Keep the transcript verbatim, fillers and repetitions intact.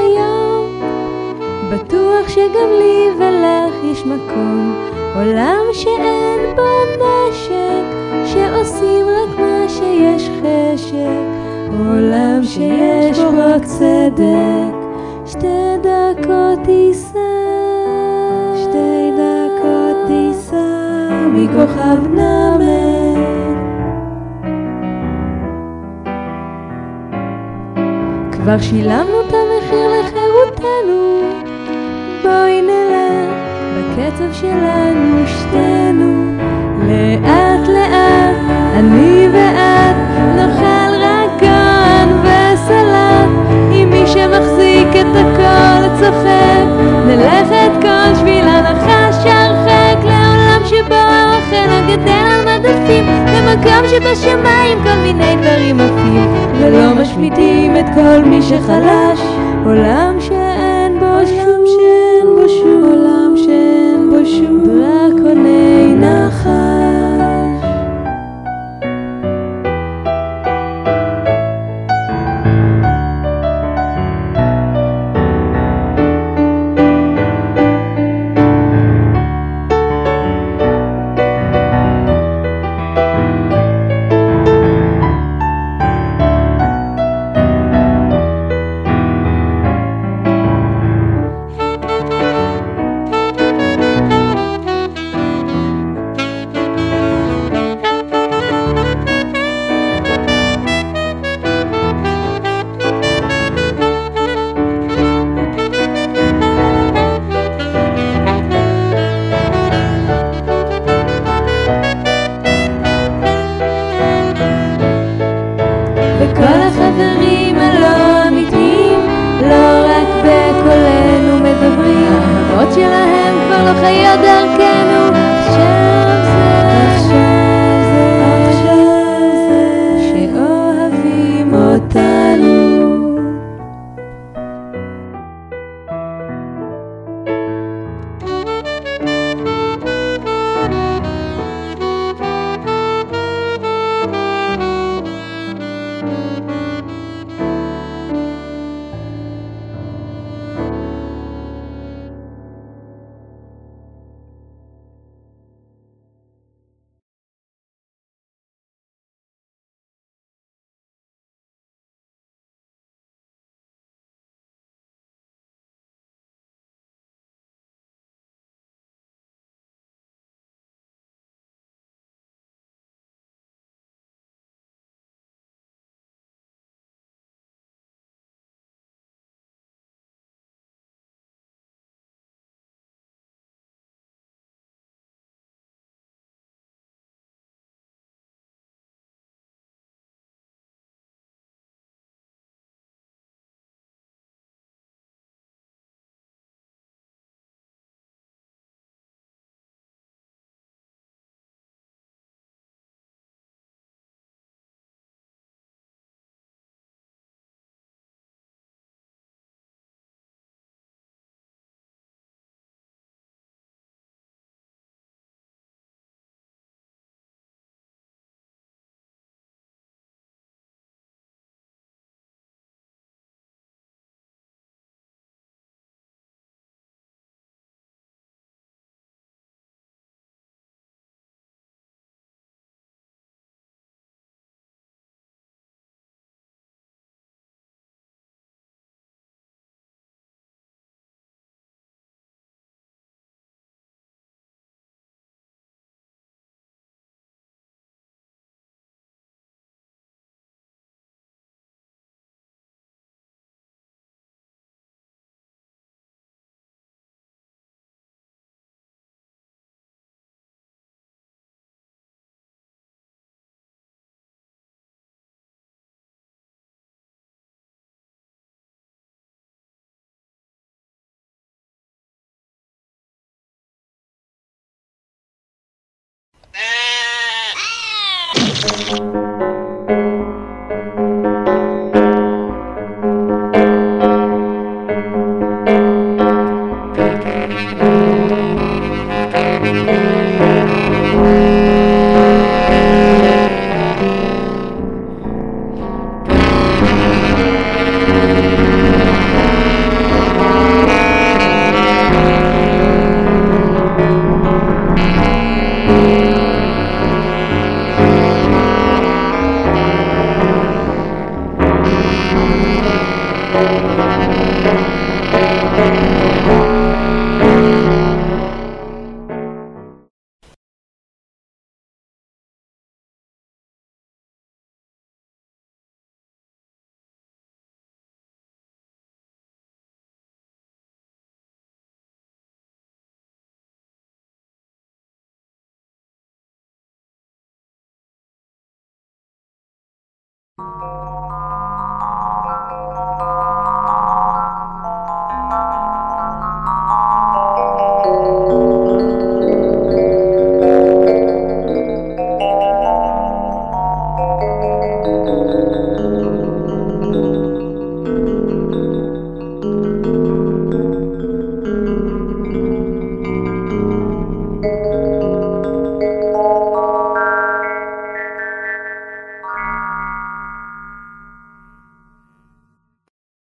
היום, בטוח שגם לי ולך יש מקום, עולם שאין בו נשק, שעושים רק מה שיש חשק, עולם שיש בו צדק. שתי דקות טיסה, שתי דקות טיסה מכוכב נמל. כבר שילמנו את המחיר לחירותנו, בואי נלך בקצב שלנו שתינו, לאט לאט אני ואת נאכל רגן וסלט, עם מי שמחזיק את הכל צוחק, נלכת כל שביל הנחש הרחק, לעולם שבו האוכל הגדל על מדפים, במקום שבשמיים כל מיני דברים עפים, ולא משמיטים את כל מי שחלש, עולם שאין בו שום, שאין בו שום, עולם שאין בו שום דרקוני נחש. וכל החברים הלא אמיתיים, לא רק בקולנו מדברים, המרות שלהם כבר לא חיות דרכנו. עכשיו זה, עכשיו זה, עכשיו זה, שאוהבים אותנו. you